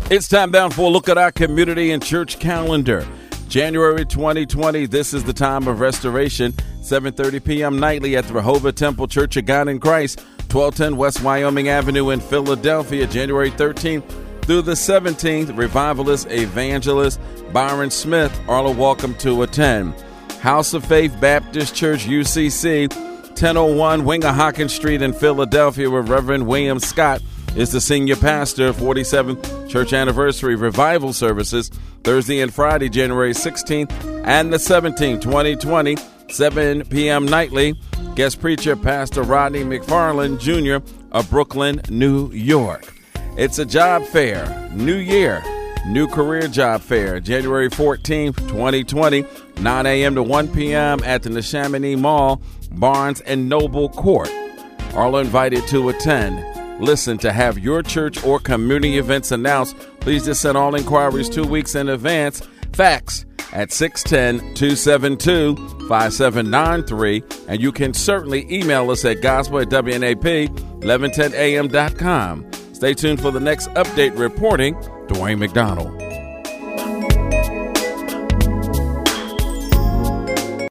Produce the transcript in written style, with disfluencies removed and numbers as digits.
It's time down for a look at our community and church calendar. January 2020, this is the time of restoration, 7:30 p.m. nightly at the Rehoboth Temple Church of God in Christ, 1210 West Wyoming Avenue in Philadelphia. January 13th through the 17th, revivalist evangelist Byron Smith are welcome to attend. House of Faith Baptist Church, UCC, 1001 Wingahocken Street in Philadelphia, where Reverend William Scott is the senior pastor. 47th Church Anniversary Revival Services, Thursday and Friday, January 16th and the 17th, 2020, 7 p.m. nightly. Guest preacher, Pastor Rodney McFarland Jr. of Brooklyn, New York. It's a job fair, new year, new career job fair, January 14th, 2020, 9 a.m. to 1 p.m. at the Neshaminy Mall, Barnes and Noble Court. All invited to attend. Listen, to have your church or community events announced, please just send all inquiries 2 weeks in advance. Fax at 610-272-5793. And you can certainly email us at gospel@WNAP1110am.com. Stay tuned for the next update. Reporting, Dwayne McDonald.